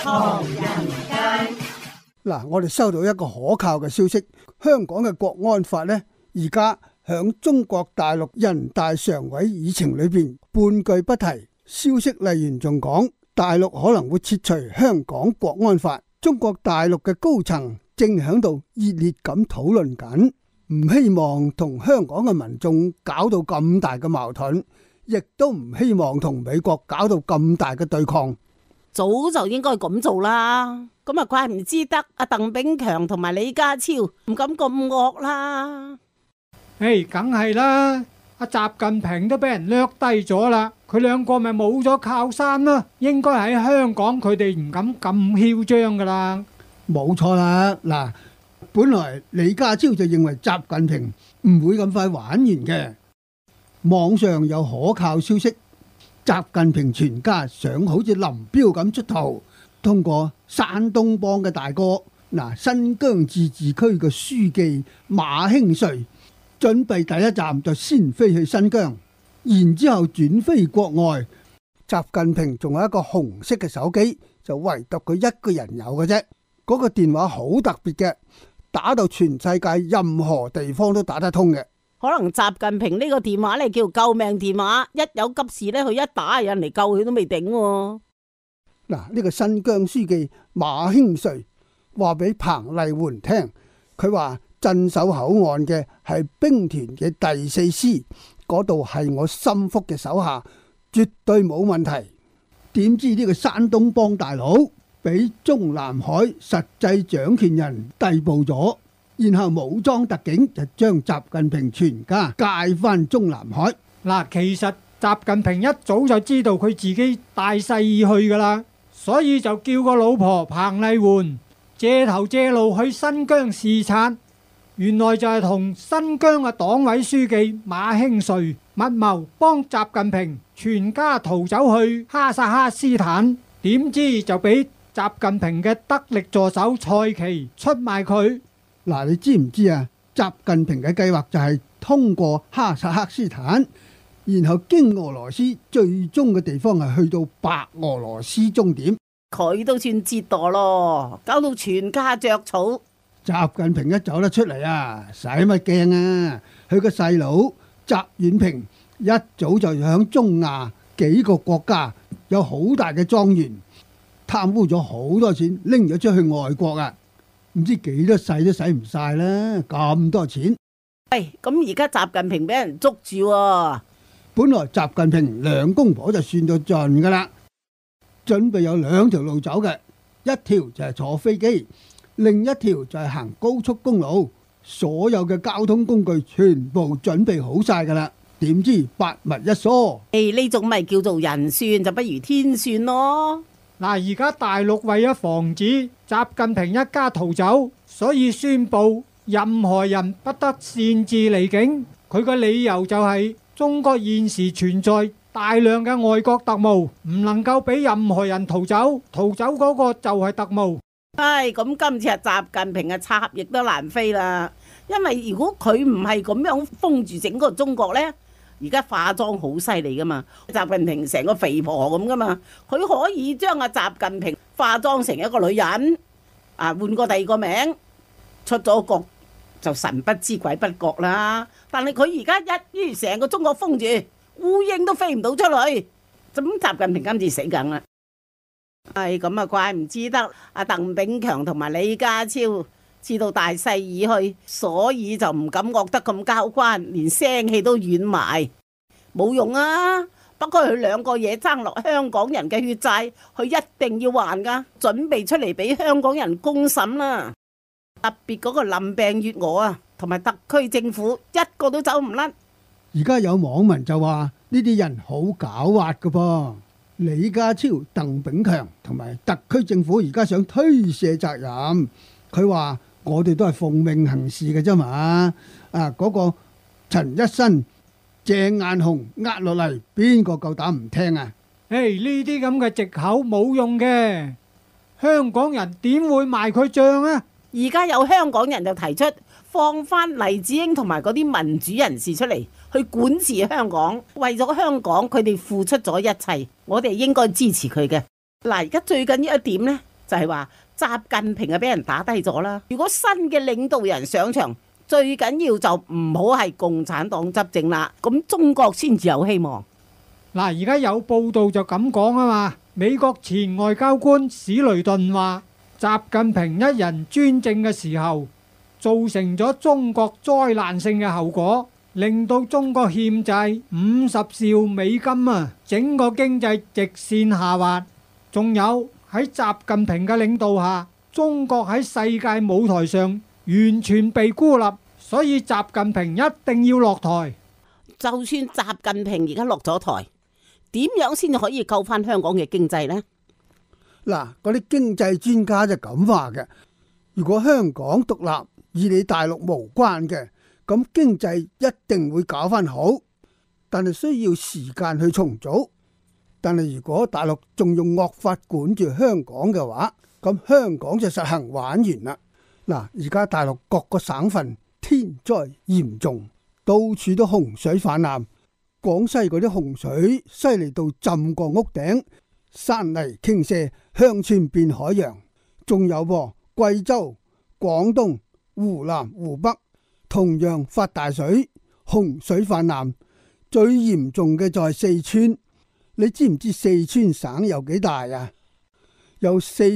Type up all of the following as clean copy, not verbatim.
唐人街。 嗱，我哋收到一個可靠嘅消息，香港嘅國安法呢，而家響中國大陸人大常委議程裏邊半句不提。消息嚟源仲講，大陸可能會撤除香港國安法。中國大陸嘅高層正響度熱烈咁討論緊，唔希望同香港嘅民眾搞到咁大嘅矛盾，亦都唔希望同美國搞到咁大嘅對抗。 早就應該咁做啦，咁啊怪唔之得阿鄧炳強同埋李家超唔敢咁惡啦。 梗係啦，阿習近平都俾人掠低咗啦，佢兩個咪冇咗靠山啦。應該喺香港佢哋唔敢咁囂張噶啦。 冇錯啦，嗱，本來李家超就認為習近平唔會咁快玩完嘅，網上有可靠消息。習近平全家想好似林彪咁出逃，通過山東幫嘅大哥，新疆自治區嘅書記馬興瑞，準備第一站就先飛去新疆，然之後轉飛國外。習近平仲有一個紅色嘅手機，就唯獨佢一個人有嘅啫。嗰個電話好特別嘅，打到全世界任何地方都打得通嘅。 可能習近平呢個電話咧叫救命電話，一有急事咧，佢一打有人嚟救佢都未定喎。 呢個新疆書記馬興瑞話俾彭麗媛聽，佢話鎮守口岸嘅係兵團嘅第四師，嗰度係我心腹嘅手下，絕對冇問題。點知呢個山東幫大佬俾中南海實際掌權人逮捕咗，然後武裝特警就將習近平全家介翻中南海。 其實習近平一早就知道佢自己大勢已去噶啦，所以就叫個老婆彭麗媛借頭借路去新疆視察，原來就係同新疆嘅黨委書記馬興瑞密謀幫習近平全家逃走去哈薩克斯坦，點知就俾習近平嘅得力助手蔡奇出賣佢。 你知唔知啊？習近平嘅計劃就係通過哈薩克斯坦，然後經俄羅斯，最終嘅地方係去到白俄羅斯終點。 佢都算折墮咯，搞到全家着草。 習近平一走得出嚟啊，使乜驚啊？佢個細佬習遠平一早就響中亞幾個國家有好大嘅莊園，貪污咗好多錢，拎咗出去外國啊！唔知幾多世都使唔晒啦，咁多錢。 咁而家習近平俾人捉住喎。 本來習近平兩公婆就算到盡噶啦，準備有兩條路走嘅，一條就係坐飛機，另一條就係行高速公路，所有嘅交通工具全部準備好晒噶啦。點知百密一疏， 呢種咪叫做人算就不如天算咯。 而家大陸為咗防止習近平一家逃走，所以宣布任何人不得擅自離境。佢嘅理由就係中國現時存在大量嘅外國特務，唔能夠俾任何人逃走，逃走嗰個就係特務。 咁今次係習近平嘅插翼都難飛啦，因為如果佢唔係咁樣封住整個中國呢，而家化妝好犀利噶嘛，習近平成個肥婆咁噶嘛，佢可以將阿習近平化妝成一個女人，換個第二個名，出咗國就神不知鬼不覺啦。但係佢而家一於成個中國封住，烏蠅都飛唔到出去，咁習近平今次死梗啦。咁啊怪唔之得阿鄧炳強同埋李家超知道大勢已去，所以就唔敢惡得咁交關，連聲氣都軟埋，冇用啊！不過佢兩個嘢爭落香港人嘅血債，佢一定要還噶，準備出嚟俾香港人公審啦。特別嗰個林鄭月娥啊，同埋特區政府一個都走唔甩。 而家有網民就話呢啲人好狡猾噶噃，李家超、鄧炳強同埋特區政府而家想推卸責任，佢話我哋都係奉命行事嘅啫嘛。嗰個陳一新、鄭雁雄壓落嚟，邊個夠膽唔聽啊？ 呢啲咁嘅藉口冇用嘅，香港人點會賣佢賬啊？ 而家有香港人就提出放翻黎智英同埋嗰啲民主人士出嚟去管治香港，為咗香港佢哋付出咗一切，我哋應該支持佢嘅。而家最緊要一點呢， 就係話習近平啊俾人打低咗啦。如果新嘅領導人上場，最緊要就唔好係共產黨執政啦，咁中國先至有希望。 嗱，而家有報道就咁講啊嘛。美國前外交官史雷頓話，習近平一人專政嘅時候，造成咗中國災難性嘅後果，令到中國欠債50兆美金啊，整個經濟直線下滑。仲有喺習近平嘅領導下，中國喺世界舞台上完全被孤立，所以習近平一定要落台。 就算習近平而家落咗台，點樣先至可以救翻香港嘅經濟呢？ 嗱，嗰啲經濟專家就咁話嘅。如果香港獨立，與你大陸無關嘅，咁經濟一定會搞翻好，但係需要時間去重組。但係如果大陸仲用惡法管住香港嘅話，咁香港就實行玩完啦。嗱，而家大陸各個省份天災嚴重，到處都洪水泛濫。廣西嗰啲洪水犀利到浸過屋頂，山泥傾瀉，鄉村變海洋。仲有貴州、廣東、湖南、湖北同樣發大水，洪水泛濫。最嚴重嘅就係四川。你知唔知四川省有幾大啊？有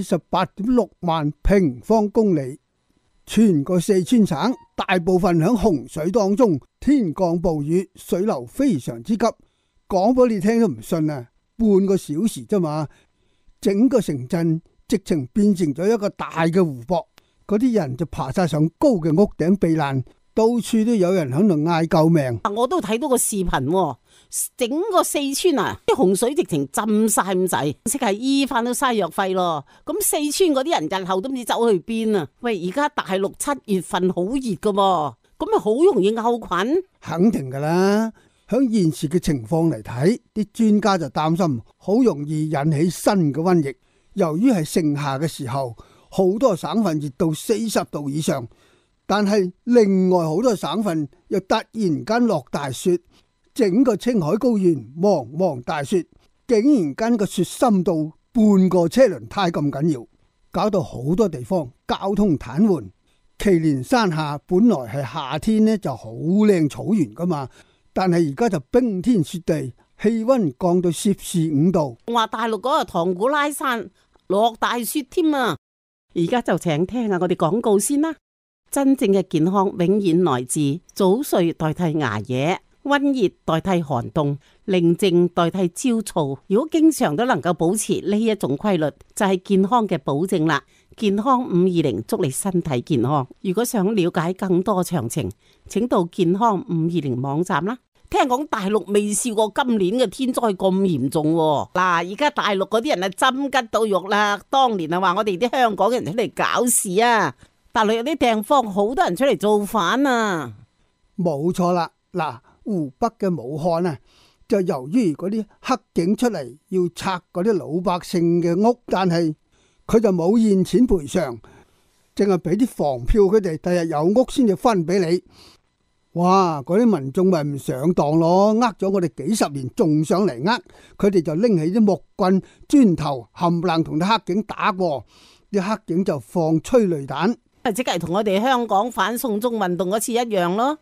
48.6萬平方公里。全個四川省大部分響洪水當中，天降暴雨，水流非常之急。講俾你聽都唔信啊！半個小時啫嘛，整個城鎮直情變成咗一個大嘅湖泊。嗰啲人就爬晒上高嘅屋頂避難，到處都有人喺度嗌救命。 我都睇到個視頻，整個四川啊，啲洪水直情浸晒咁滯，即係醫翻都嘥藥費咯。咁四川嗰啲人日後都唔知走去邊啊！喂，而家大陸7月份好熱噶，咁咪好容易漚菌？肯定噶啦。響現時嘅情況嚟睇，啲專家就擔心好容易引起新嘅瘟疫。由於係盛夏嘅時候，好多省份熱到40度以上，但係另外好多省份又突然間落大雪。整個青海高原茫茫大雪，竟然間個雪深到半個車輪胎咁緊要，搞到好多地方交通癱瘓。祁連山下本來係夏天呢就好靚草原噶嘛，但係而家就冰天雪地，氣溫降到攝氏5度。 話大陸嗰個唐古拉山落大雪添啊！而家就請聽下我哋廣告先啦。真正嘅健康永遠來自早睡代替捱夜，溫熱代替寒凍，寧靜代替焦躁。如果經常都能夠保持呢一種規律，就係健康嘅保證啦。健康520，祝你身體健康。如果想了解更多詳情，請到健康520網站啦。聽講大陸未試過今年嘅天災咁嚴重喎。嗱，而家大陸嗰啲人啊針吉到肉啦。當年啊話我哋啲香港人出嚟搞事啊，大陸有啲地方好多人出嚟造反啊。 冇錯啦，嗱。湖北嘅武漢啊，就由於嗰啲黑警出嚟要拆嗰啲老百姓嘅屋，但係佢就冇現錢賠償，淨係俾啲房票佢哋，第日有屋先至分俾你。哇！嗰啲民眾咪唔上當咯，呃咗我哋幾十年，仲上嚟呃，佢哋就拎起啲木棍、磚頭冚唪唥同啲黑警打過，啲黑警就放催淚彈， 即係同我哋香港反送中運動嗰次一樣咯。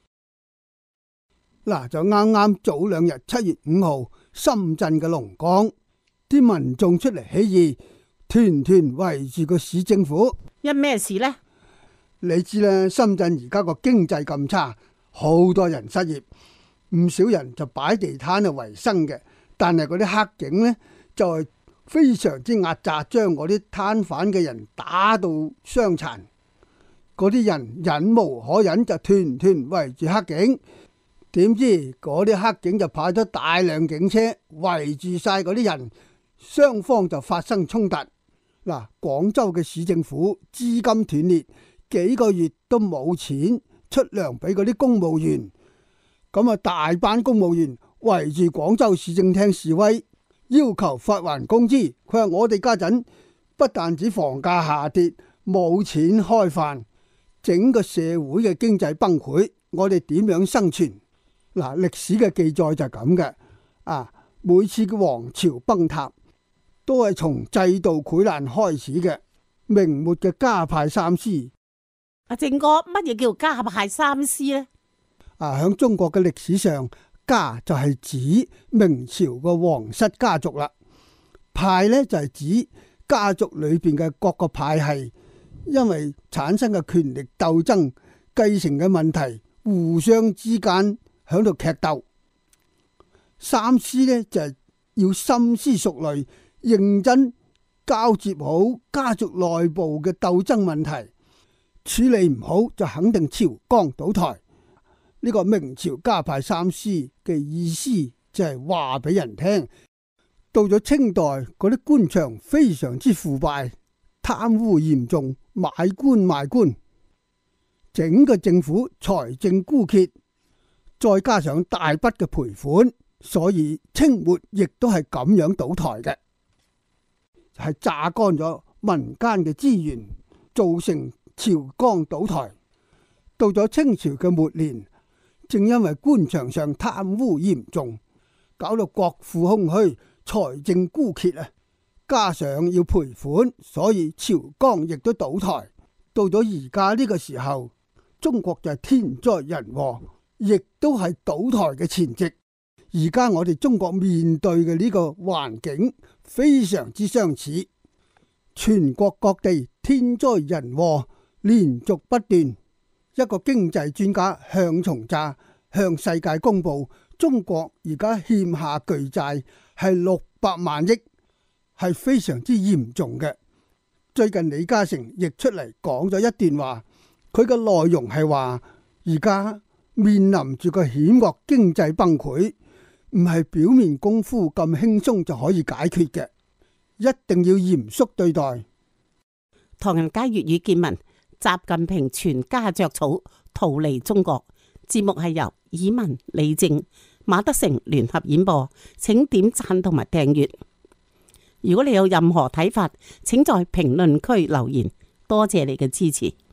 嗱，就啱啱早2日7月5號，深圳嘅龍崗，啲民眾出嚟起義，團團圍住個市政府。 因咩事呢？ 你知啦，深圳而家個經濟咁差，好多人失業，唔少人就擺地攤去維生嘅。但係嗰啲黑警呢，就係非常之壓榨，將嗰啲攤販嘅人打到傷殘。嗰啲人忍無可忍，就團團圍住黑警。點知嗰啲黑警就派咗大量警車圍住晒嗰啲人，雙方就發生衝突。嗱，廣州嘅市政府資金斷裂，幾個月都冇錢出糧俾嗰啲公務員，咁啊大班公務員圍住廣州市政廳示威，要求發還工資。佢話我哋家陣不但止房價下跌，冇錢開飯，整個社會嘅經濟崩潰，我哋點樣生存？歷史嘅記載就係咁嘅。每次嘅王朝崩塌， 都係從制度潰爛開始嘅。明末嘅家派三司， 阿正哥，乜嘢叫家派三司呢？ 喺中國嘅歷史上，家就係指明朝嘅皇室家族啦，派呢就係指家族裏邊嘅各個派系，因為產生嘅權力鬥爭、繼承嘅問題，互相之間喺度劇鬥。三司呢就係要深思熟慮、認真交接好家族內部嘅鬥爭問題，處理唔好就肯定朝綱倒台。呢個明朝家派三司嘅意思就係話俾人聽，到咗清代嗰啲官場非常之腐敗，貪污嚴重，買官賣官，整個政府財政枯竭，再加上大筆嘅賠款，所以清末亦都係咁樣倒台嘅，係榨乾咗民間嘅資源，造成朝綱倒台。到咗清朝嘅末年，正因為官場上貪污嚴重，搞到國庫空虛，財政枯竭啊，加上要賠款，所以朝綱亦都倒台。到咗而家呢個時候，中國就係天災人禍，亦都係倒台嘅前夕。而家我哋中國面對嘅呢個環境非常之相似，全國各地天災人禍連續不斷。一個經濟專家向從乍向世界公布，中國而家欠下巨債係600萬億，係非常之嚴重嘅。最近李嘉誠亦出嚟講咗一段話，佢嘅內容係話，而家面臨住個險惡經濟崩潰，唔係表面功夫咁輕鬆就可以解決嘅，一定要嚴肅對待。 唐人街粵語見聞，習近平全家着草逃離中國。節目係由以文、李正、馬德成聯合演播，請點讚同埋訂閱。如果你有任何睇法，請在評論區留言。多謝你嘅支持。